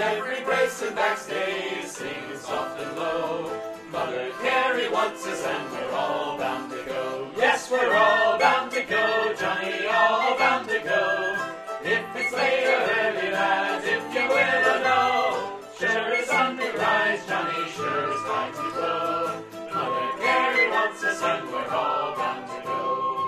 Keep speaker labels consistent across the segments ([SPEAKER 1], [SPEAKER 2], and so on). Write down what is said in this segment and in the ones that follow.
[SPEAKER 1] every brace and backstay, singing soft and low. Mother Carey wants us and we're all bound to go. Yes, we're all bound to go, Johnny, all bound to go. If it's late or early, lads, if you will or no, sure as sunrise, Johnny, sure as tides we blow. Mother Carey wants us and we're all bound to go.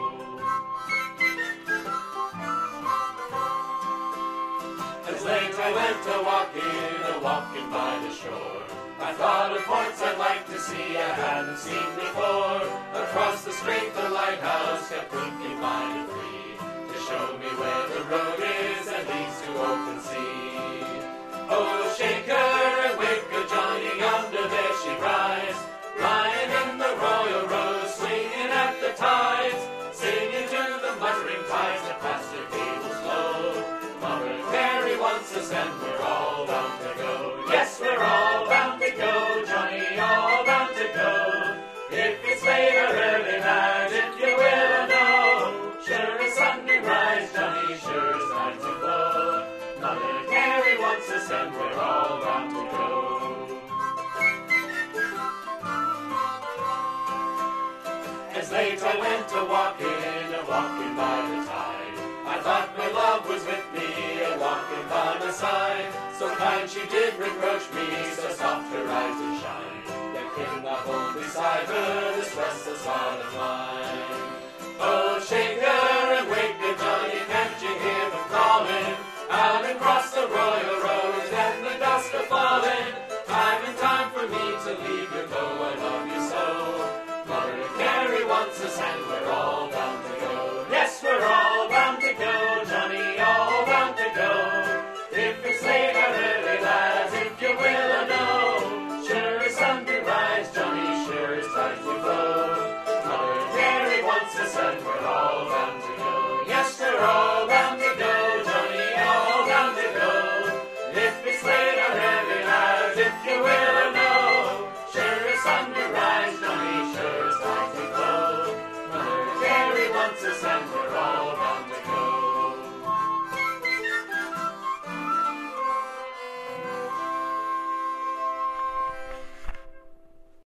[SPEAKER 1] As late I went a-walking by the shore. I thought of ports I'd like to see I hadn't seen before. Across the strait the lighthouse kept winking by the free, to show me where the road is that leads to open sea. Oh, shake her and wake her, Johnny, yonder there she rides, lying in the Royal Rose, swinging at the tides, singing to the muttering tides that past her cables flow. Mother Carey wants us and we're all bound to go. Yes, we're all bound to go, Johnny, all bound to go. If it's late or early, lads, if you will or no, sure as sunrise, Johnny, sure as tides will flow. Mother Carey wants us and we're all bound to go. As late I went a-walking by the tide. I thought my love was with me, a-walking by my side. So kind she did reproach me, so soft her eyes would shine. Yet could not hold beside her this restless heart of mine. Oh, shake her and wake her, Johnny, can't you hear them calling out across the